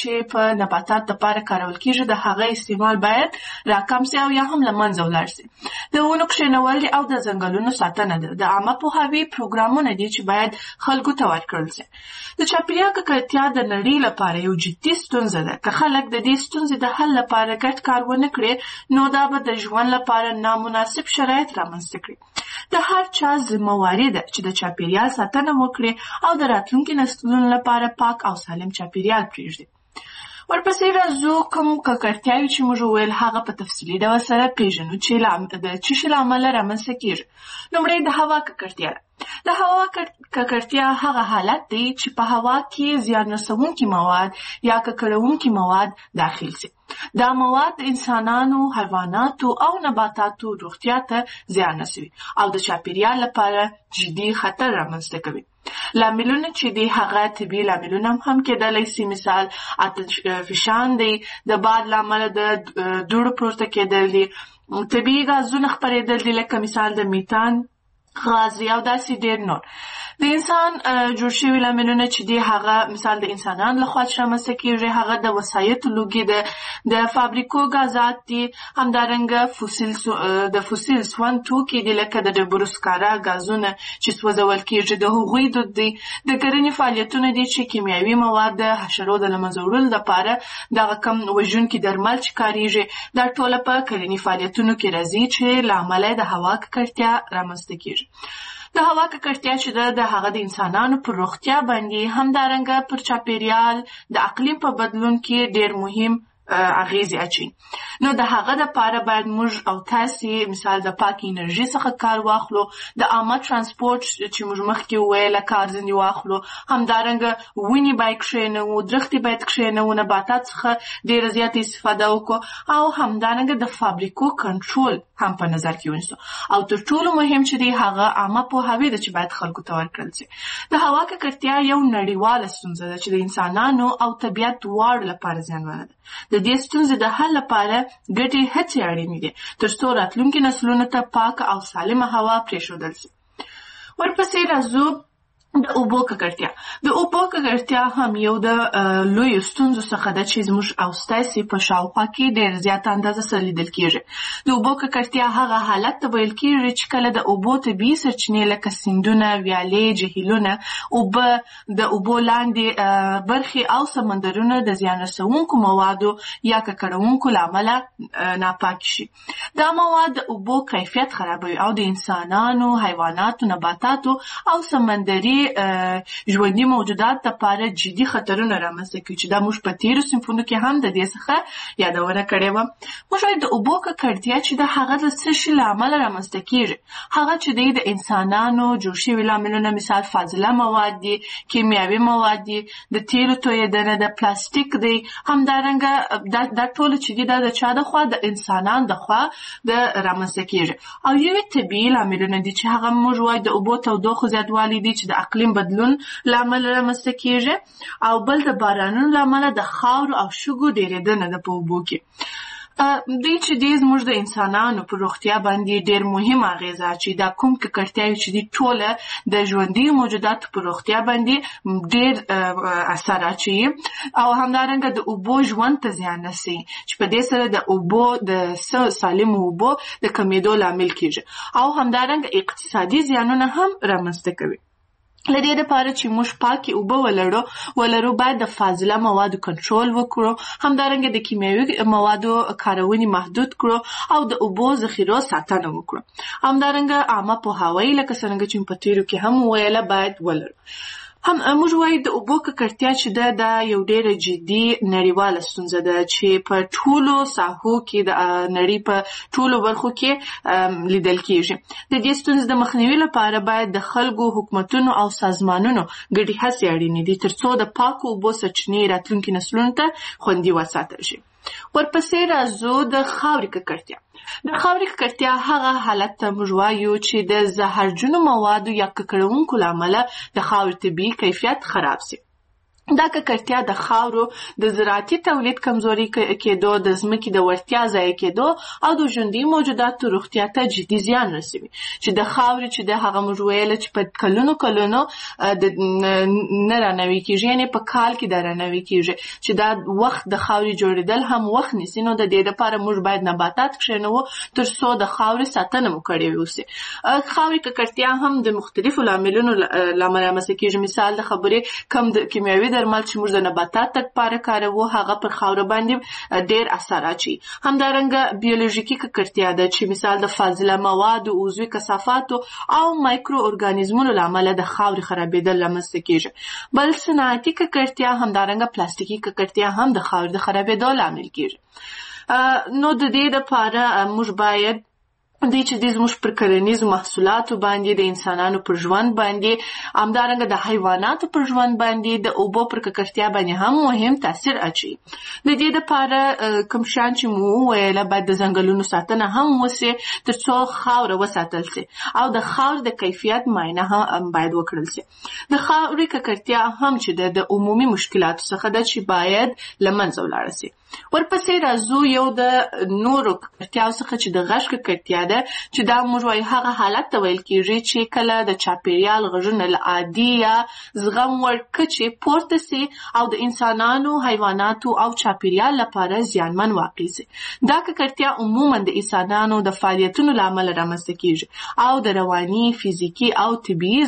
چې په نباتات لپاره کارول کیږي د هغه استعمال باید راکم سي او یا هم له منځه ولاړ سي. د ونو کښېنول او د ځنګلونو ساتنه ده د عامه پوهاوي پروګرامونه دي چې باید خلکو ته ورکړل سي. د چاپیریال ککړتیا د نړۍ لپاره یو جدي ستونزه ده. که خلک د دې ستونزې د حل لپاره ګډ کار ونه کړي نو دا به د ژوند لپاره نامناسب شرایط رامنځته کړي. د هر چا ذمہواري ده چې د چاپیریال ساتنه وکړي او د راتلونکي نسلونو لپاره پاک او سالم چاپیریال پرېږدي. ورپسې راځو کوم ککړتیاوې چې موږ وویل هغه په تفصیلي ډول سره پیژنو چې د څه شي له امله رامنځته کیږي. لومړی د هوا ککړتیا ده. د هوا ککړتیا هغه حالت دی چې په هوا کې زیان رسونکي مواد یا ککړونکي مواد داخل سي. دا مواد د انسانانو، حیواناتو او نباتاتو روغتیا ته زیان رسوي او د چاپیریال لپاره جدي خطر رامنځته کوي. لاملونه چې دی هغه طبیعي لاملونه هم کېدلی سي، مثال آتش فشان دی، د باد له امله د دوړو پورته کېدل دي، طبیعي غازونه خپرېدل دي لکه مثال د میتان غاز او داسې ډېر نور. د انسان جوړ شوي لاملونه چې دی هغه مثال د انسانانو لخوا چې رامنځته کېږي هغه د وسایطو لوګي ده، د فابریکو غازات دي، همدارنګه د فوسیل سون توکي دي لکه د ډبرو سکاره غازونه چې سوځول کېږي، د هغوی دود دی، د کرنې فعالیتونه دي چې کیمیاوي مواد د حشرو د له منځه وړلو لپاره دغه کم وژونکي درمل چې کارېږي دا ټوله په کرنې فعالیتونو کې راځي چې له امله د هوا ککړتیا رامنځته کېږي. د هوا ککړتیا چې ده د هغه د انسانانو پر روغتیا باندې همدارنګه پر چاپیریال د اقلیم په بدلون کې ډېر مهم اغیزې اچوي. نو د هغه دپاره باید موږ او تاسې مثال د پاک انرژي څخه کار واخلو، د عامه ترانسپورټ چې موږ مخکې وویله کار ځینې واخلو، همدارنګه ونې باید کښېنوو، درختې باید کښېنوو، نباتات څخه ډېره زیاته استفاده وکړو او همدارنګه د فابریکو کنټرول هم په نظر کې ونیسو. او تر ټولو مهم چې دی هغه عامه پوهاوی ده چې باید خلکو ته ورکړل سي. د هوا ککړتیا یو نړیواله ستونزه ده چې د انسانانو او طبیعت دواړو لپاره زیانمنه ده. د دې ستونزې د حل لپاره ګډې هڅې اړینې دي تر څو راتلونکي نسلونو ته پاکه او سالمه هوا پرېښودل سي. ورپسې راځو د اوبو ککړتیا. د اوبو ککړتیا هم یو د لویو ستونزو څخه ده چې زموږ او ستاسې په شاوخوا کې ډېر زیاته اندازه سره لیدل کېږي. د اوبو ککړتیا هغه حالت ته ویل کېږي چې کله د اوبو طبیعي سرچینې لکه سیندونه، ویالې، جهیلونه، اوبه، د اوبو لاندې برخې او سمندرونه د زیان رسونکو موادو یا ککړونکو له امله ناپاک شي. دا مواد د اوبو کیفیت خرابوي او د انسانانو، حیواناتو، نباتاتو او سمندري ژوندي موجودات لپاره جدي خطرونه رامنځته کوي چې دا موږ په تېرو صنفونو کې هم د دې څخه یادونه کړې وه. موږ وایو د اوبو ککړتیا چې د هغه د څه شي له امله رامنځته کېږي. هغه چې دی د انسانانو جوړ شوي لاملونه مثال فاضله مواد دي، کیمیاوي مواد دي، د تیلو تویېدنه ده، پلاستیک دی، همدارنګه دا ټول چې دي دا د چا د خوا د انسانانو د خوا د رامنځته کېږي. او یوې طبیعي لاملونه دي چې هغه موږ وایو د اوبو تودوخو زیاتوالی دي چې د اقلیم بدلون له امله رامنځته کېږي، او بل د بارانونو له امله د خاورو او شګو ډېرېدنه ده په اوبو کې. دوی چې دی زموږ د انسانانو په روغتیا باندې ډېر مهم اغېزه اچوي. دا کوم ککړتیاوې چې دي ټوله د ژوندي موجوداتو په روغتیا باندې ډېر اثر اچوي او همدارنګه د اوبو ژوند ته زیان رسوي چې په دې سره د اوبو د سالمو اوبو د کمېدو لامل کېږي او همدارنګه اقتصادي زیانونه هم رامنځته کوي. له دې دپاره چې موږ پاکې اوبه ولرو باید د فاضله موادو کنټرول وکړو، همدارنګه د کیمیاوي موادو کارونې محدود کړو او د اوبو ذخیرو ساتنه وکړو. همدارنګه عامه پوهاوی لکه څرنګه چې په تېرو کې هم وویله باید ولرو. هم موږ وایو د اوبو ککړتیا چې ده دا یو ډېره جدي نړیواله ستونزه ده چې په ټولو ساحو کې د نړۍ په ټولو برخو کې لیدل کېږي. د دې ستونزې د مخنیوي لپاره باید د خلکو، حکومتونو او سازمانونو ګډې هڅې اړینې دي تر څو د پاکو اوبو سرچینې راتلونکي نسلونو ته خوندي وساتل شي. ورپسې راځو د خاورې ککړتیا. د خاورې ککړتیا هغه حالت ته موږ وایو چې د زهرجنو موادو یا ککړونکو له امله د خاورې طبیعي کیفیت خراب سي. دا ککړتیا د خاورو د زراعتي تولید کمزوري کېدو، د ځمکې د وړتیا ضایع کېدو او د ژوندي موجوداتو روغتیا ته جدي زیان رسوي. چې د خاورې چې د هغه موږ ویل چې په کلونو نه رانوي کېږي، یعنې په کال کې دا رانوي کېږي، چې دا وخت د خاورې جوړېدل هم وخت نیسي. نو د دې لپاره موږ باید نباتات کښېنوو تر څو د خاورې ساتنه مو کړې وسي. خاورې ککړتیا هم د مختلفو لاملونو له امله رامنځته کېږي. مثال د خبرې کم د کیمیاوي درمل چې موږ د نباتات لپاره کاروو، هغه پر خاوره باندې ډېر اثر اچوي. همدارنګه بیولوژیکي ککړتیا ده چې مثال د فاضله موادو، عضوي کثافاتو او مایکرو ارګانیزمونو له امله د خاورې خرابېدل رامنځته کېږي. بل صنعتي ککړتیا همدارنګه پلاستیکي ککړتیا هم د خاورې د خرابېدو لامل کېږي. نو د دې لپاره موږ باید دوی چې دې زموږ پر کرنیزو محصولاتو باندې، د انسانانو پر ژوند باندې، همدارنګه د حیواناتو پر ژوند باندې، د اوبو پر ککړتیا باندې هم مهم تاثیر اچوي. د دې لپاره کوم شیان چې مو وویله، باید د ځنګلونو ساتنه هم وسي تر څو خاوره وساتل سي، او د خاورې د کیفیت معاینه هم باید وکړل سي. د خاورې ککړتیا هم چې د عمومي مشکلاتو څخه ده چې باید له منځه ولاړه سي. ورپسې راځو یو د نورو ککړتیاو څخه چې د غږ ککړتیا ده، چې دا موږ وایو هغه حالت ته ویل کېږي چې کله د چاپیریال غږونه له عادي یا زغم وړ کچې پورته سي او د انسانانو، حیواناتو او چاپیریال لپاره زیانمن واقع سي. دا ککړتیا عموما د انسانانو د فعالیتونو له امله رامنځته کېږي او د رواني، فزیکي او طبیعي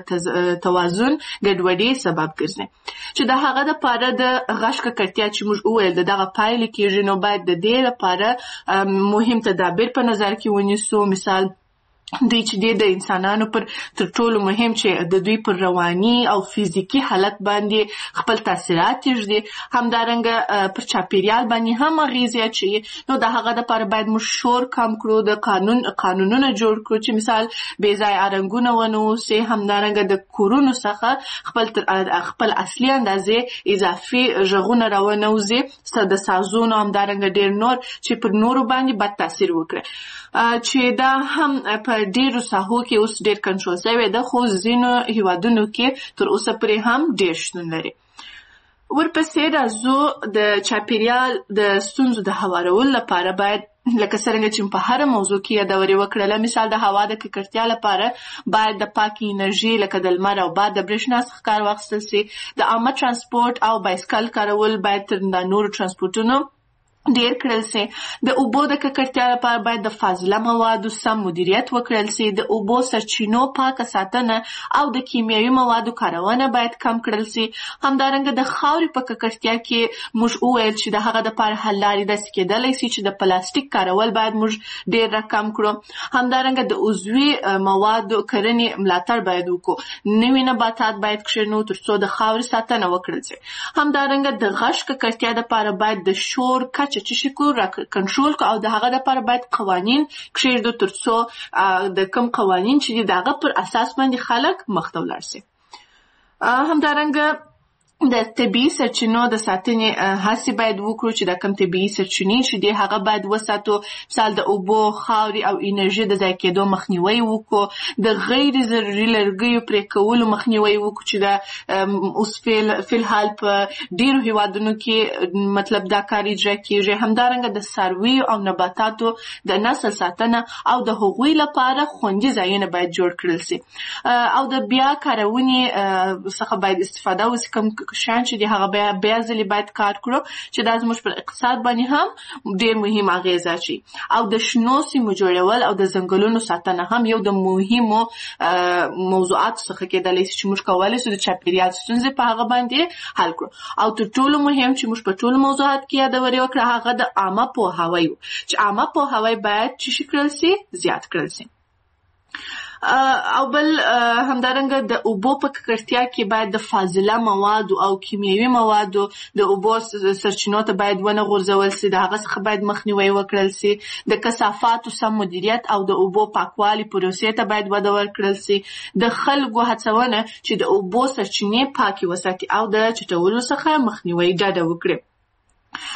توازن ګډوډۍ سبب ګرځي. چې د هغه لپاره د غږ ککړتیا چې موږ وویل دغه پایلې کېږي، نو باید د دې لپاره مهم تدابیر په نظر کې ونیسو. مثال دوی چې د انسانانو پر تر ټولو مهم چې د دوی پر رواني او فزیکي حالت باندې خپل تاثیرات یږدي، همدارنګه پر چاپیریال باندې هم اغیزې اچوي. نو د هغه لپاره باید موږ شور کم کړو، د قانونونه جوړ کړو چې مثال بې ځایه رنګونه ونه اوسي، همدارنګه د کورونو څخه خپل اصلي اندازې اضافي غږونه راونه وځي، د سازونو همدارنګه ډېر نور چې پر نورو باندې بد تاثیر وکړي. چې دا هم په ډیرو ساحو کې اوس ډیر کنټرول شوی ده، خو ځینو هیوادونو کې تر اوسه پورې هم ډیر شتون لري. ورپسې راځو د چاپیریال د ستونزو د هوارولو لپاره باید لکه څرنګه چې په هر موضوع کې یادوري وکړله، مثال د هوا د ککړتیا لپاره باید د پاکې انرژي لکه د لمر او باد د برېښنا څخه کار واخیستل سي. د عامه ترانسپورت او بایسکل کارول باید تر نورو ترانسپورتونو ډیر کړل سي. د اوبو د ککړتیا لپاره باید د فاضله موادو سم مدیریت وکړل سي. د اوبو سرچینو پاکه ساتنه او د کیمیاوي موادو کارونه باید کم کړل سي. همدارنګه د خاورې په ککړتیا کې موږ وویل چې د هغه لپاره حل لارې داسې کېدلی سي چې د پلاستیک کارول باید موږ ډیر راکم کړو. همدارنګه د عضوي موادو کرنې ملاتړ باید وکړو. نوي نباتات باید کښېنو تر څو د خاورې ساتنه وکړل سي. همدارنګه د غږ ککړتیا لپاره باید د شور کچه چې شکو را کنټرول کو او د هغه لپاره باید قوانین کښېږدو تر څو د کوم قوانین چې د هغه پر اساس باندې خلک مخ ته ولاړ سي. همدارنګه د طبیعي سرچینو د ساتنې هڅې باید وکړو چې د کوم طبیعي سرچینې چې دي هغه باید وساتو. مثال د اوبو، خاورې او انرژي د ضایع کېدو مخنیوی وکړو. د غیر ضروري لرګیو پرې کولو مخنیوی وکړو چې د اوس فی الحال په ډیرو هیوادونو کې مطلب دا کار اجرا کېږي. همدارنګه د څارویو او نباتاتو د نسل ساتنه او د هغوی لپاره خوندي ځایونه باید جوړ کړل سي او د بیا کارونې څخه باید استفاده وسي. کوم شیان چې دي هغه بیا ځلې باید کار کړو چې دا زموږ پر اقتصاد باندې هم ډېر مهم اغیزه اچوي. او د شنو سیمو جوړول او د ځنګلونو ساتنه هم یو د مهمو موضوعاتو څخه کېدلی شي چې موږ کولی شو د چاپیریال ستونزې په هغه باندې حل کړو. او تر ټولو مهم چې موږ په ټولو موضوعات کې یادوري وکړه هغه د عامه پوهاوی و چې عامه پوهاوی باید چې کړل سي، زیات کړل سي. او بل همدارنګه د اوبو په ککړتیا کې باید د فاضله موادو او کیمیاوي موادو د اوبو سرچینو ته باید ونه غورځول سي، د هغه څخه باید مخنیوی وکړل سي. د کثافاتو سم مدیریت او د اوبو پاکوالي پروسې ته باید وده ورکړل سي. د خلکو هڅونه چې د اوبو سرچینې پاکې وساتي او د چټلولو څخه مخنیوی ډډه وکړي.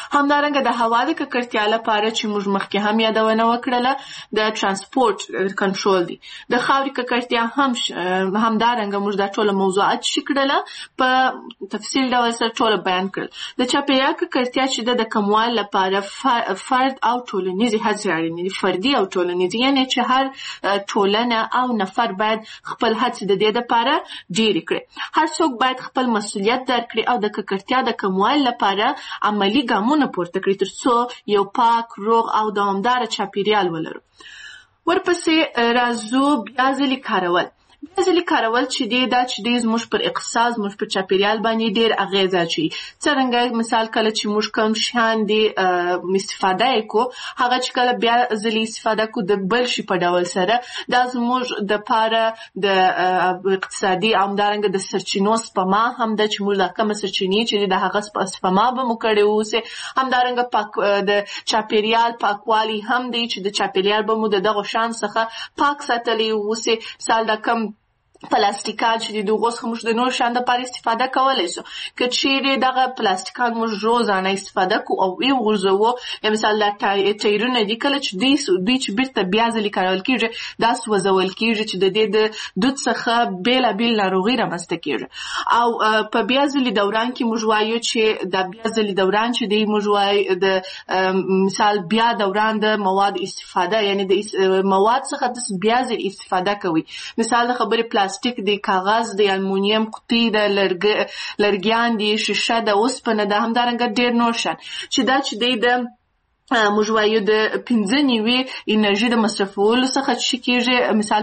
همدارنګه د هوا د ککړتیا لپاره چې موږ مخکې هم یادونه وکړله د ترانسپورت کنټرول دی. د خاورې ککړتیا همدارنګه موږ دا ټوله موضوعات چې کړله په تفصیل ډول سره ټوله بیان کړل. د چاپیریال ککړتیا چې د کموالي لپاره فرد او ټولنیزې هڅې اړینې دي. فردي او ټولنیزې، یعنې چې هر ټولنه او نفر باید خپل هڅې د دې لپاره ډېرې کړي. هر څوک باید خپل مسؤلیت درک کړي او د ککړتیا د کموالي لپاره عملي ګامونه پورته کړي ترڅو یو پاک، روغ او دوامداره چاپیریال ولرو. ورپسې راځو بیا ځلې کارول. بیا ځلې کارول چې دی دا چې دی زموږ پر اقتصاد، زموږ پر چاپیریال باندې ډېر اغېز اچوي. څرنګه مثال کله چې موږ کوم شیان دی استفاده یې کو، هغه چې کله بیا ځلې استفاده کو د بل شي په ډول سره، دا زموږ دپاره د اقتصادي او همدارنګه د سرچینو سپما هم ده چې موږ دا کومه سرچینې چې د هغه سپما به مو کړې اوسې. همدارنګه د چاپیریال پاکوالي هم دی چې د چاپیریال به مو د دغو شیانو څخه پاک ساتلی اوسې. مثال دا کم پلاستیکان چې د هغو څخه موږ د نورو شیانو دپاره استفاده کولی شو. که چیرې دغه پلاستیکان موږ روزانه استفاده کو او وغورځوو، یا مثال دا ټایرونه دي، کله چې دوی چې بیرته بیا ځلې کارول کېږي دا سوځول کېږي چې د دې د دود څخه بېلابېل ناروغۍ رامنځته کېږي. او په بیا ځلې دوران کې موږ وایو چې دا بیا ځلې دوران چې دی موږ وایو د مثال بیا دوران د مواد استفاده، یعنې د مواد څخه تاسو بیا ځلې استفاده کوئ. مثال د خبرې پلاستیک دی، کاغذ دی، المونیم قطۍ ده، لرګیان دي، شیشه ده، اوسپنه ده، همدارنګه ډېر نور شیان چې دا چې دی د موږ وایو د 95 انرژي د مصرفولو څخه چې کېږي. مثال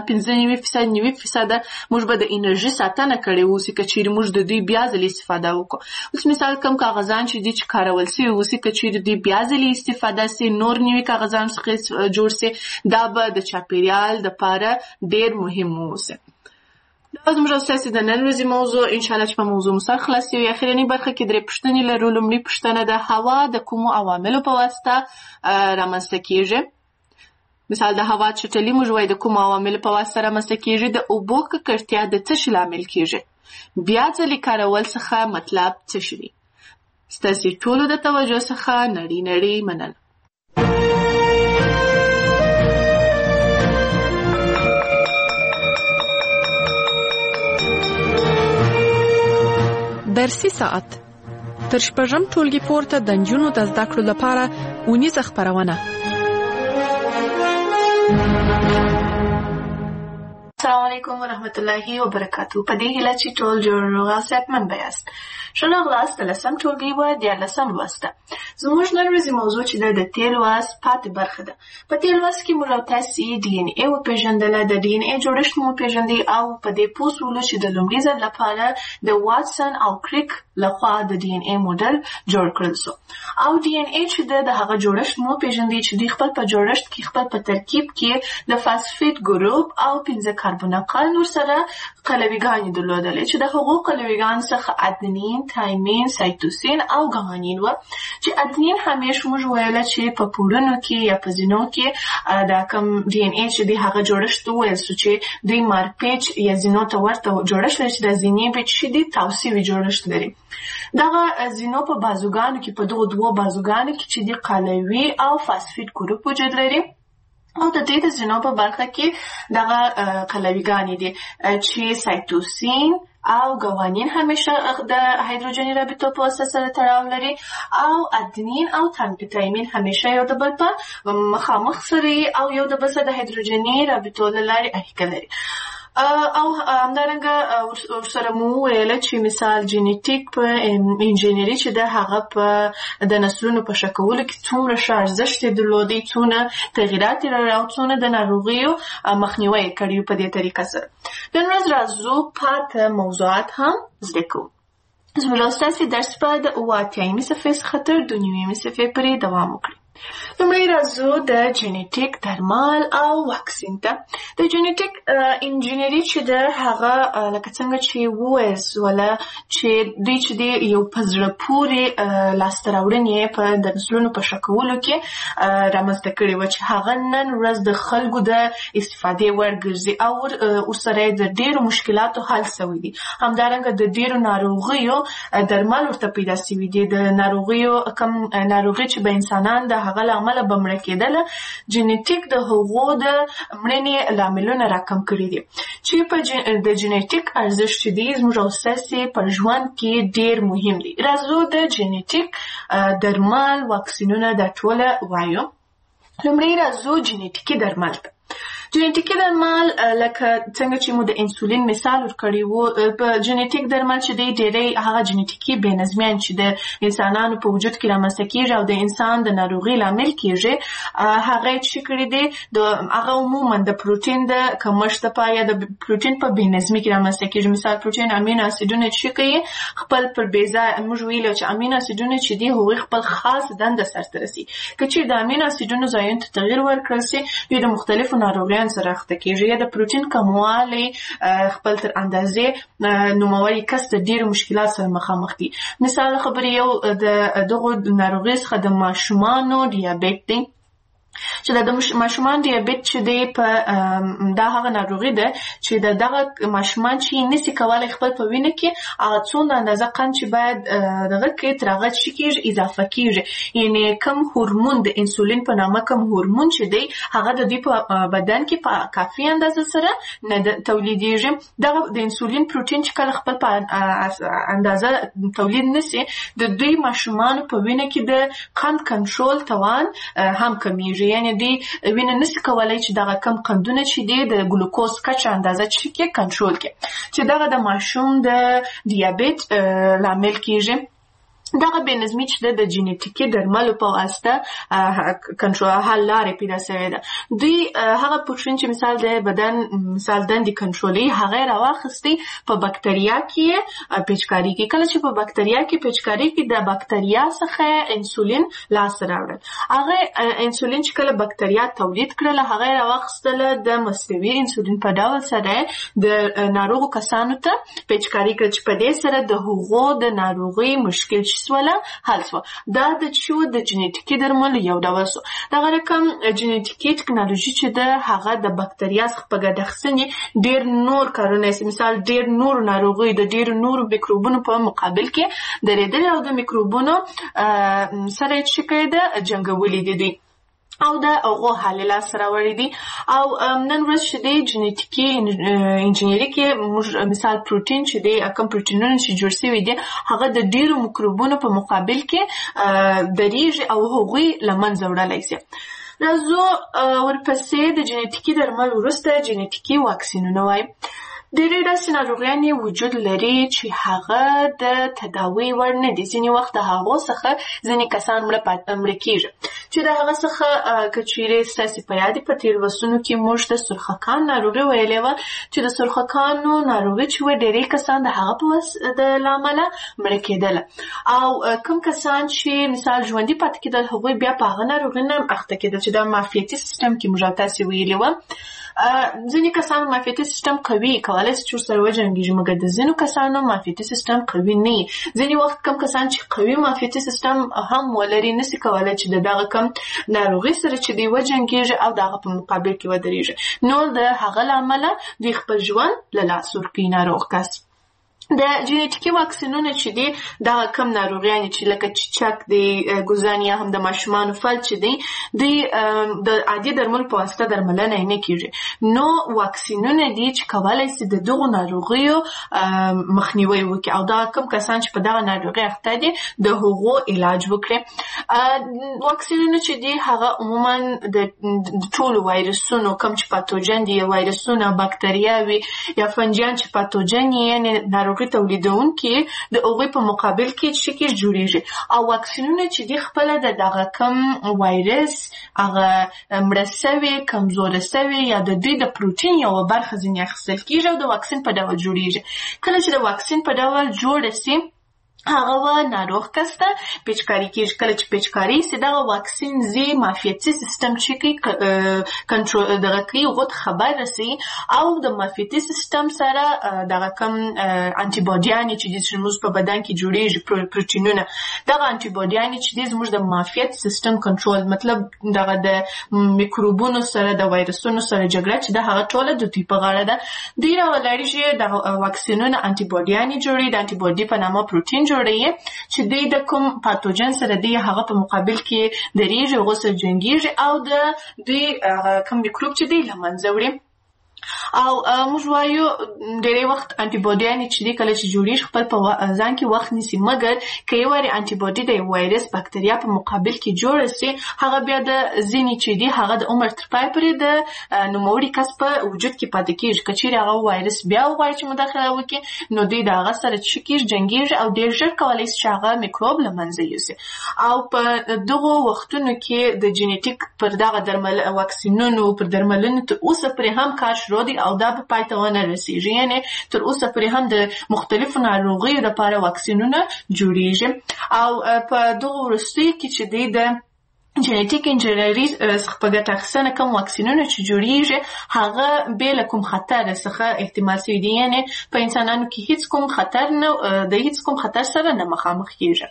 95% موږ به د انرژي ساتنه کړې اوسي که چیرې موږ د دوی بیا ځلې استفاده وکړو. اوس مثال کم کاغذان چې دي چې کارول سوي اوسي، که چیرې دوی بیا ځلې استفاده سي، نور نوي کاغذان څخه جوړ سي، دا به د چاپیریال دپاره ډېر مهم اوسي. دا زموږ ستاسې د نن ورځې موضوع. انشاءالله چې په موضوع مو سر خلاص یو. اخرنۍ برخه کې 3 پوښتنې لرو. لومړۍ پوښتنه ده: هوا د کومو عواملو په واسطه رامنځته کېږي؟ مثال د هوا چټلي موږ وایو د کومو عواملو په واسطه رامنځته کېږي. د اوبو ککړتیا د څه شي لامل کېږي؟ بیا ځلې کارول څخه مطلب څه شي دی؟ ستاسې ټولو د توجه څخه نړۍ مننه. درسي ساعت تر شپږم ټولګي پورته د نجونو د زده کړو لپاره اونیزه خپرونه. السلام علیکم ورحمت الله وبرکاتو. په دې هیله چې ټول جوړ روغ او صحتمند بیاست. ښه راغلاست د 10م ټولګي و 14م لوست ته. زموږ نن ورځې موضوع چې ده د تېر لوست پاتې برخه ده. په تېر لوست کې موږ او تاسې ډي ان اے وپېژندله، د ډي ان اے جوړښت مو وپېژندئ او په دې پوه شولو چې د لومړي ځل لپاره د واټسن او کریک لخوا د ډي ان اے موډل جوړ کړل سو. او ډي ان اے چې ده د هغه جوړښت مو وپېژندئ چې دوی خپل په جوړښت کې خپل په ترکیب کې د فاسفیټ ګروپ او 5 کاربونقل نور سره قلویګانې درلودلې چې د هغو قلویګانو څخه ادنین، تایمین، سایتوسین او ګوانین و. چې ادنین همیشه موږ ویله چې په پوړونو کې یا په زینو کې دا کوم ډي ان اے چې دی هغه جوړښت وویل سو چې دوی مارپیچ یا زینو ته ورته جوړښت لري چې د زینې پیچ چې دی توسیوي جوړښت لري. دغه زینو په بازوګانو کې په دغو 2 بازوګانو کې چې دی قلوي او فاسفیټ ګروپ وجود لري. او د دې د زینو په برخه کې دغه قلویګانې دي چې سایتوسین او ګوانین همیشه د هایدروجني رابطو په واسطه سره تړاو لري، او ادنین او تایمین همیشه یو د بل په مخامخ سره او یو د بل سره د هایدروجني رابطو له لارې اړیکه لري. او همدارنګه ورسره مو ویله چې مثال جینیټیک په انجینری چې د هغه په د نسلونو په ښه کولو کې څومره ښه ارزښت یې درلودی، څونه تغیرات یې راوړي او څونه د ناروغیو مخنیوی یې کړی په دې طریقه سره. نن ورځ راځو پاته موضوعات هم زده کوو. زموږ ستاسې درس به د 88مې صفحې څخه تر 2 صفحې پورې دوام وکړي. لومړی راځو د جینیټیک درمل او واکسین ته. د جینیټیک انجینری چې د هغه لکه څنګه چې وویل سوله چې دوی چې د یو په زړه پورې لاسته راوړنې په د نسلونو په ښه کولو کې رامنځته کړې وه چې هغه نن ورځ د خلکو د استفادې وړ ګرځي او ورسره یې د ډېرو مشکلاتو حل سوی دي. همدارنګه د ډېرو ناروغیو درمل ورته پیدا سوي دي. د ناروغیو کم ناروغي چې به انسانان د هغه له امله به مړه کېدله، جینیټیک د هغو د مړینې لاملونه راکم کړي دي چې د جینیټیک ارزښت چې دی زموږ او ستاسې په ژوند کې ډېر مهم دی. راځو د جینیټیک درمل واکسینونه دا ټوله وایو. لومړی راځو جینیټیکي درمل ته. جینیټیکي درمل لکه څنګه چې مو د انسولین مثال ورکړی وو، په جینیټیک درمل چې دی ډېری هغه جینیټیکي بې نظمیان چې د انسانانو په وجود کې رامنځته کېږي او د انسان د ناروغۍ لامل کېږي، هغه یې څه کړي دي، هغه عموما د پروټین د کمښت لپاره یا د پروټین په بې نظمي کې رامنځته کېږي. مثال پروټین امینو اسیدونه چې کوي خپل پر بې ځایه، موږ ویلو چې امینو اسیدونه چې دي هغوی خپل خاص دنده سرته رسي. که چېرې د امینو اسیدونو ځایونو ته تغییر ورکړل سي، دوی د مختلفو ناروغیانو سره اخته کېږي یا د پروټین کموالی خپل تر اندازې نوموړی کس د ډېرو مشکلات سره مخامخ دي. مثال خبرې یو د دغو ناروغیو څخه د ماشومانو ډیابیت دی چې د ماشومان ډیابیت چې دی په دا هغه ناروغي ده چې دغه ماشومان چې نسي کولای خپل په وینه کې هغه څومره اندازه قند چې باید دغه کې تر هغه څه کېږي اضافه کېږي، یعنې کم هورمون د انسولین په نامه کم هورمون چې دی هغه د دوی په بدن کې په کافي اندازه سره نه تولیدېږي. دغه د انسولین پروټین چې کله خپل په اندازه تولید نسي، د دوی ماشومانو په وینه کې د قند کنټرول توان هم کمیږي، یعنی دوی وینه نشي کولای چې دغه کم قندونه چې دي د ګلوکوز کچه اندازه چې کنټرول کړي، چې دغه د ماشوم د ډیابیت لامل کېږي. دغه بې نظمي چې د جینیټیکي درملو په واسطه کنټرول حل لارې پیدا شوې ده. دوی هغه پروټین چې مثال د بدن مثال دندې کنټرولوي هغه یې راواخیستې په بکتریا کې پیچکاري کې. کله چې په بکتریا کې پیچکاري کې د بکتریا څخه انسولین لاسته راوړل، هغه انسولین چې کله بکتریا تولید کړله هغه یې راواخیستله د مصنوعي انسولین په ډول سره د ناروغو کسانو ته پیچکاري کړه چې په دې سره د هغو د ناروغۍ مشکل سوله حل سوه. دا د چې د جینیټیکي درملو یو ډول سو. دغه رقم جینیټیکي ټکنالوژي چې ده هغه د بکتریا څخه په ګډ اخیستنې ډېر نور کارونه مثال ډېر نورو ناروغیو د ډېرو نورو میکروبونو په مقابل کې درېدلې او د میکروبونو سره یې څه کړی ده جنګولي دي دوی او د هغو حل لاسته راوړي دي. او نن ورځ چې دی جینیټیکي انجینري کې موږ مثال پروټین چې دی کوم پروټینونه چې جوړ شوي دي هغه د ډېرو میکروبونو په مقابل کې درېږي او هغوی له منځه وړلی شي. راځو ورپسې د جینیټیکي درمل وروسته جینیټیکي واکسینونه وایي. ډېرې داسې ناروغیانې وجود لري چې هغه د تداوۍ وړ نه دي. ځینې وخت د هغو څخه ځینې کسان مړه کېږي چې د هغه څخه که چیرې ستاسې په یاد په تېرو وختونو کې موږ د سرخکان ناروغي ویلې وه چې د سرخکانو ناروغي چې وه ډېری کسان د هغه له امله مړه کېدله او کوم کسان چې مثال ژوندي پاتې کېدل هغوی بیا په هغه ناروغۍ نه اخته کېدل چې دا معافیتي سیستم کې موږ تاسې ویلې وه. ځینې کسانو معافیتي سیستم قوي کولای شي چې ورسره وجنګېږي، مګر د ځینو کسانو معافیتي سیستم قوي نه وي. ځینې وخت کم کسان چې قوي معافیتي سیستم هم ولري نسي کولای چې د دغه کم ناروغۍ سره چې دی وجنګېږي او د هغه په مقابل کې ودرېږي، نو د هغه له امله دوی خپل ژوند له لاسه ورکوي ناروغ کس. د جینیټیکي واکسینونه چې دي دغه کم ناروغیانې چې لکه چیچک دی، ګوزن یا هم د ماشومانو فلج چې دی دوی د عادي درملو په واسطه درملنه یې نه کېږي، نو واکسینونه دي چې کولی شي د دغو ناروغیو مخنیوی وکړي او دغه کم کسان چې په دغه ناروغۍ اخته دي د هغو علاج وکړي. واکسینونه چې دي هغه عموما د ټولو وایرسونو کم چې پاتوجن دي، وایرسونه بکتریاوي یا فنجیان چې پاتوجن یې ناروغي تولیدونکي د هغوی په مقابل کې چې جوړیږي او واکسینونه چې دي خپله د دغه کم وایرس هغه مړه سوي کمزوره سوي یا د دوی د پروټین یوه برخه ځینې اخیستل کېږي او د واکسین په ډول جوړیږي. کله چې د واکسین په ډول جوړه سي هغه ناروغ کس ته پیچکاري کېږي. کله چې پیچکاري سي دغه واکسین زی معافیتي سیستم چې کوي کنټرول دغه کوي غوت خبر رسي او د معافیتي سیستم سره دغه کم انټي باډیانې چې زموږ په بدن کې جوړیږي پروتینونه دغه انټي باډیانې چې زموږ د معافیت سیستم کنټرول مطلب دغه د میکروبونو سره د وایرسونو سره جګړه چې د هغه ټوله د دوی په غاړه ده. دوی راولاړي د واکسینونو انټي باډیانې جوړي د انټي باډي په نامه پروتین چې دوی د کوم پاتوجن سره دی هغه په مقابل کې درېږي هغه سره جنګیږي او د دوی کوم میکروب چې دی له منځه وړي. او موږ وایو ډېری وخت انټي باډیانې چې دی کله چې جوړیږي خپل په ځان کې وخت نیسي مګر که یو وارې انټي باډي د وایرس بکتریا په مقابل کې جوړه سي هغه بیا د ځینې چې دی هغه د عمر تر پای پورې د نوموړي کس په وجود کې پاتې کېږي. که چیرې هغه وایرس بیا وغواړي چې مداخله وکړي نو دوی د هغه سره څه کېږي جنګیږي او ډېر ژر کولی شي چې هغه میکروب له منځه یوسي. او په دغو وختونو کې د جینیټیک پر دغه واکسینونو پر درملنو تر اوسه پورې هم کار شروع دی او دا په پای ته ونه رسیږي. یعنې تر اوسه پورې هم د مختلفو ناروغیو لپاره واکسینونه جوړیږي او په دغه وروستیو کې چې دی د جینیټیک انجینري څخه په ګټه اخیستنه کوم واکسینونه چې جوړیږي هغه بې له کوم خطر څخه احتمال شوي دي. یعنې په انسانانو کې هیڅ کوم خطر نه د هیڅ کوم خطر سره نه مخامخ کیږي.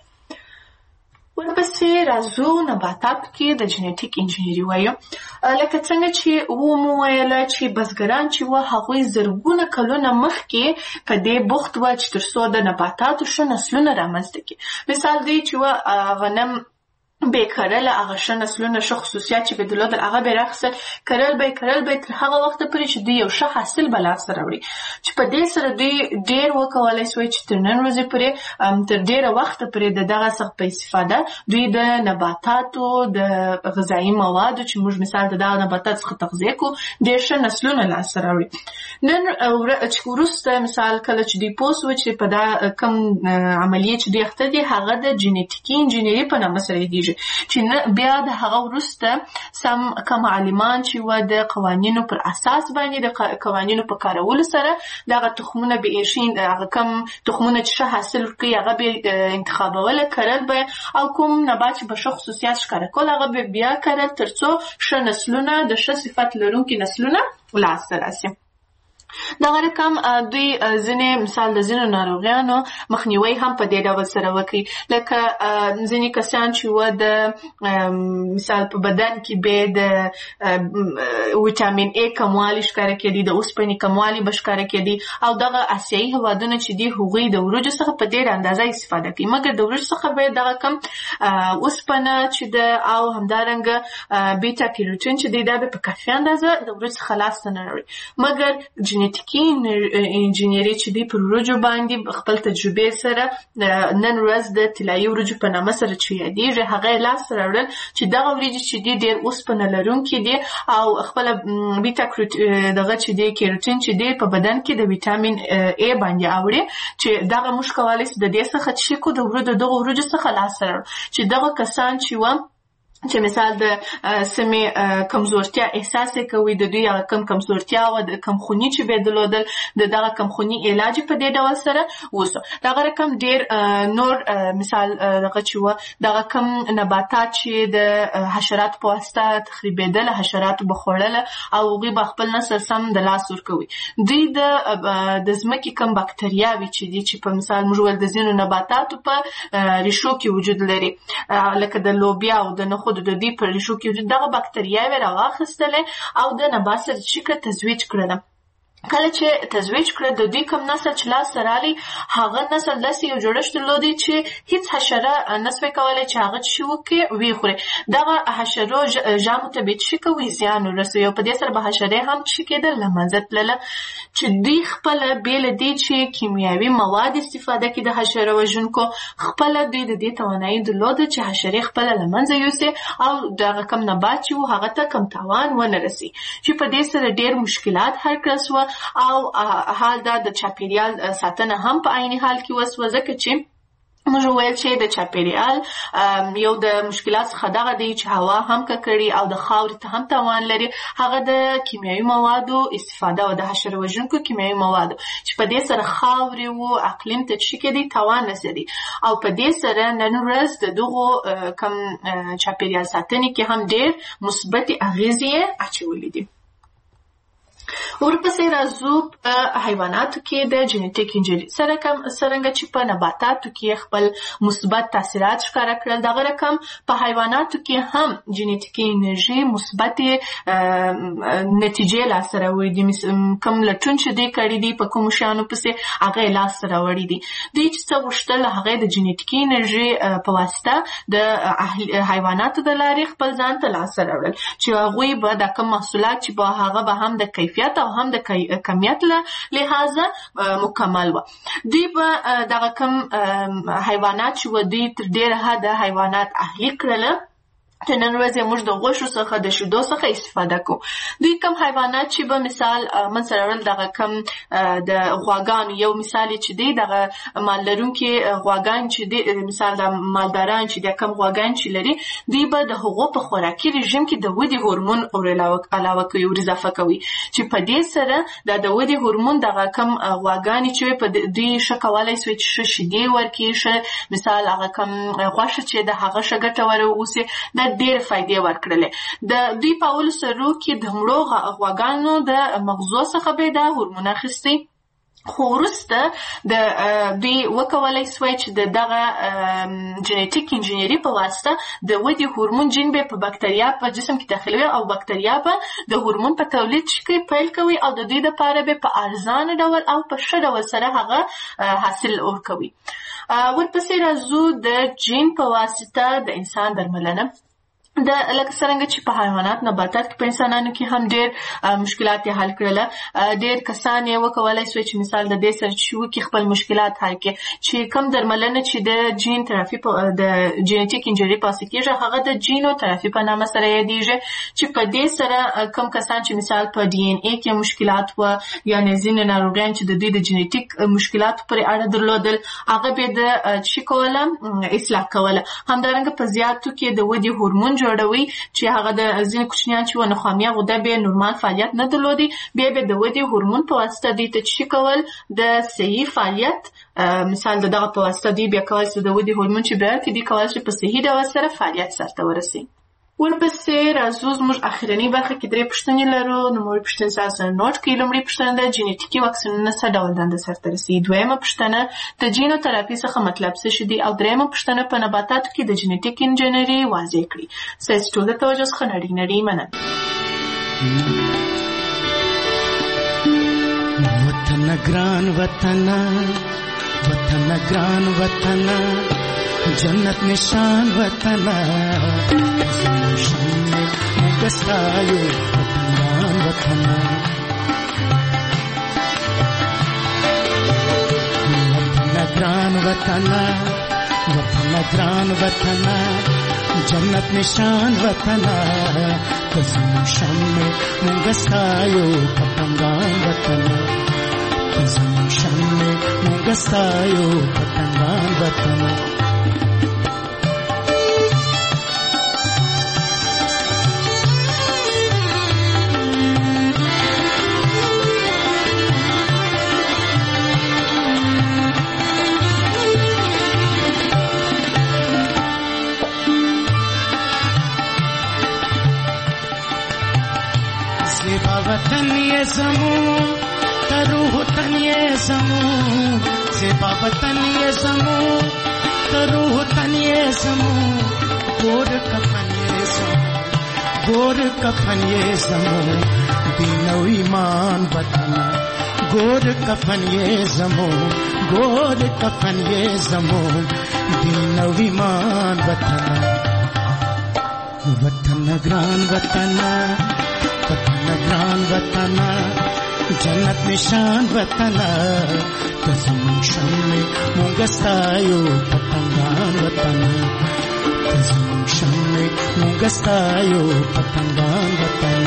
ورپسې راځو نباتات کې د جینیټیک انجینري وایو. لکه څنګه چې مو ویله چې بزګران چې وه هغوی زرګونه کلونه مخکې په دې بوخت وه چې تر څو د نباتاتو ښه نسلونه رامنځته کړي. مثال دی چې وه غنم به کرل هغه ښه نسلونه ښه خصوصیات چې به درلودل هغه به راخیستل کرل به تر هغه وخته پورې چې دوی یو ښه حاصل به لاسته راوړي چې په دې سره دوی ډېر وکولی سوی چې تر نن ورځې پورې تر ډېره وخته پورې د دغه څخه په استفاده دوی د نباتاتو د غذایي موادو چې موږ مثال د دغه نباتاتو څخه تغذیه کوو ډېر ښه نسلونه لاسته راوړي. نن چې وروسته مثال کله چې دوی پوه سوه چې په دا کوم عملیې چې دوی اخته دي هغه د جینیټیکي انجینري په نامه سره یادېږي چې بیا د هغه وروسته کوم عالمان چې وه د قوانینو پر اساس باندې د قوانینو په کارولو سره دغه تخمونه به ایښي هغه کوم تخمونه چې ښه حاصل ورکوي هغه به انتخابوله کرل به او کوم نبات چې به ښه خصوصیات ښکاره کول هغه به بیا کرل تر څو ښه نسلونه د ښه صفت لرونکي نسلونه لاسته راسي. دغه رقم دوی ځینې مثال د ځینو ناروغیانو مخنیوي هم په دې ډول سره وکړي. لکه ځینې کسان چې وه د مثال په بدن کې به د ویټامین ای کموالی ښکاره کېدي د اوسپنې کموالی به ښکاره کېدي او دغه اسیایي هېوادونه چې دي هغوی د وریجو څخه په ډېره اندازه استفاده کوي مګر د وریجو څخه به دغه کم اوسپنه چې ده او همدارنګه بیټا کیروټین چې دی دا به په کافي اندازه د وریجو څخه لاسته نه راوړي. مګر جینیټیکي انجینري چې دی پر وریجو باندې خپل تجربې سره نن ورځ د طلایي وریجو په نامه سره چې یادېږي هغه یې لاسته راوړل چې دغه وریجې چې دي ډېر اوسپنه لرونکي دي او خپله بیټا دغه چې دی کیروټین چې دی په بدن کې د ویټامین ای باندې اوري چې دغه موږ کولی شو د دې څخه چې کو د دغه وریجو څخه لاسته راوړو چې دغه کسان چې وه چې مثال د سمې کمزورتیا احساس کوي د دوی هغه کم کمزورتیا او د کمخوني چې به درلودل د دغه کمخوني علاج په دې ډول سره وسو. دغه رقم ډېر نور مثال دغه چې وه دغه کم نباتات چې د حشرات په واسطه تخریبېدل حشراتو به خوړله او هغوی به خپل نسل سم د لاس ورکوي. دوی د ځمکې کم باکتریاوې چې دي چې په مثال موږ ویل د ځینو نباتاتو په ریښو کې وجود لري لکه د لوبیا او د نخود د دې پر ریښو کې دغه باکتریاوې راواخیستلې او د نبات سره چې تزویج کړله. کله چې تزویج کړه د دوی کوم نسل چې لاسته راغلی هغه نسل داسې یو جوړښت درلودی چې هیڅ حشره نسوی کولی چې هغه څه وکړي ویې خوري. دغه حشرو ژامو ته به یې څه کوي زیان ورسوي او په دې سره به حشرې هم څه کېدل له منځه تلله چې دوی خپله بې له دې چې کیمیاوي مواد استفاده کړي د حشره وژونکو خپله دوی د دې توانایي درلوده چې حشرې خپله له منځه یوسي او دغه کم نبات چې و هغه ته کم تاوان ونه رسي چې په دې سره ډېر مشکلات حل کړه سوه او حال دا د چاپیریال ساتنه هم په عین حال کې وسوه ځکه چې موږ ویل چې د چاپیریال یو د مشکلات څخه دغه دی چې هوا هم ککړي او د خاورې ته هم تاوان لري. هغه د کیمیاوي موادو استفاده او د حشره وژونکو کیمیاوي موادو چې په دې سره خاورې او اقلیم ته چې کېدی تاوان رسېدي او په دې سره نن ورځ د دغو کم چاپیریال ساتنې کې هم ډېر مثبتې اغېزې اچولې دي. ورپسې راځو په حیواناتو کې د جینیټیک انجینری څرنګه چې په نباتاتو کې خپل مثبت تاثیرات ښکاره کړل دغه رقم په حیواناتو کې هم جینیټیکي انرژي مثبت نتیجې لاسته راوړي دي. کوم لټون چې دوی کړي دي په کومو شیانو پسې هغه یې لاسته راوړي دي. دوی چې څه غوښتل هغه د جینیټیکي انرژي په واسطه د حیواناتو د لارې خپل ځان ته لاسته راوړل چې هغوی به د کوم محصولات چې به هغه به هم د کیفیت او هم د کمیت له لحاظه مکمل و. دوی به دغه کم حیوانات چې و دوی تر ډېره حده حیوانات اهلي کړل چې نن ورځ موږ د غوښو څخه د شیدو څخه استفاده کوو. دوی کم حیوانات چې به مثال من سره ورل دغه کم د غواګانو یو مثال چې دی دغه مال لرونکي غواګان چې دی مثال د مالداران چې د کم غواګان چې لري دوی به د هغو په خوراکي رژیم کې د ودې هورمون علاوه کوي او اضافه کوي چې په دې سره د ودې هورمون دغه کم غواګان چې په دوی ښه کولای شي چې شیدې ورکړي مثال هغه کم غوښه چې د هغه ښه ګټوره اوسي ډېر فائدې ورکړلې. د دوی په اول سرو کې د مړو غواګانو د مغزو څخه به دا هورمون اخیستي خو وروسته د دوی وکولای شوی چې دغه جینیټیک انجینری په واسطه د ودې هورمون جین به په بکتریا په جسم کې داخلوي او بکتریا به د هورمون په تولید کې پیل کوي او د دوی لپاره به په ارزانه ډول او په ښه ډول سره هغه حاصل ورکوي. ورپسې راځو د جین په واسطه د انسان درملنه. د لکه څنګه چې په حیوانات نباتات کې په انسانانو کې هم ډېر مشکلات یې حل کړل. ډېر کسان یې وکولای شوی چې مثال د دې سره چې وکړي خپل مشکلات حل کړي چې کم درملنه چې د جین ترافي د جینیټیک انجینری په واسطه کېږي هغه د جینو ترافي په نامه سره یادېږي چې په دې سره کم کسان چې مثال په ډي ان اې کې مشکلات و یا ځینې ناروغیان چې د دوی د جینیټیک مشکلاتو پورې اړه درلودل هغه به د چې کوله اصلاح کوله. همدارنګه په زیاتو کې د ودې هورمون جوړوي چې هغه د ځینې کوچنیان چې ونه خامیا غده به نورمال فعالیت نه درلودي بیا به د ودې هورمون په واسطه دې ته چې کول د صحیح فعالیت مثال دغه په واسطه دې بیا کول چې د ودې هورمون چې بیا کې دې کول چې په صحیح ډول سره فعالیت سره ورسي. ورپسې راځو زموږ اخرنۍ برخه کې درې پوښتنې لرو. نوموړې پوښتنې تاسو نوټ کړئ. لومړۍ پوښتنه ده جینیټیکي واکسینونه څه ډول دنده سرته رسوي. دویمه پوښتنه د جینو تراپي څخه مطلب څه شي دي او دریمه پوښتنه په نباتاتو کې د جینیټیک انجینری واضح کړئ. ستاسو ټول د توجه څخه نړۍ مننه. وطن ګران وطن وطن ګران وطن جنت نشان وطن مگستایو وطن وطن ګران وطن وطن ګران وطن جنت نشان وطن کزمو شمع مگستایو پتنگان وطن کزمو شمع مگستایو پتنگان وطن वतन ये ज़मूं तरूह तन ये ज़मूं ज़ेबा वतन ये ज़मूं तरूह तन ये ज़मूं गोर कफन ये ज़मूं गोर कफन ये ज़मूं दीनो ईमान वतन गोर कफन ये ज़मूं गोर कफन ये ज़मूं दीनो ईमान वतन वतन ग्रान वतन वतन ग्रान वतन जन्नत निशान वतन कसम शम्मे मुगस्तायो पतंगान वतन कसम शम्मे मुगस्तायो पतंगान वतन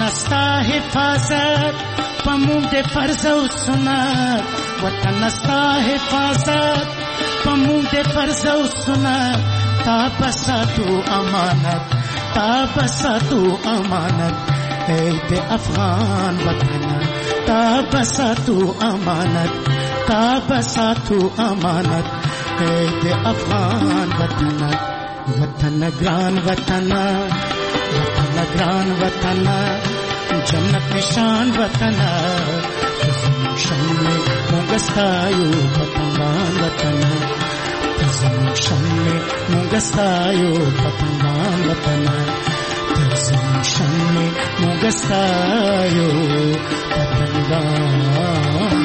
استا حفاظت پمون دے فرض او سنت وطن استا حفاظت پمون دے فرض او سنت تا بسا تو امانت تا بسا تو امانت اے دے افغان وطن تا بسا تو امانت تا بسا تو امانت اے دے افغان وطن وطن گران وطن وطن گران وطن جنت نشان وطن شمع مونگستایو پتنگان وطن شمع مونگستایو پتنگان وطن شمع مونگستایو پتنگان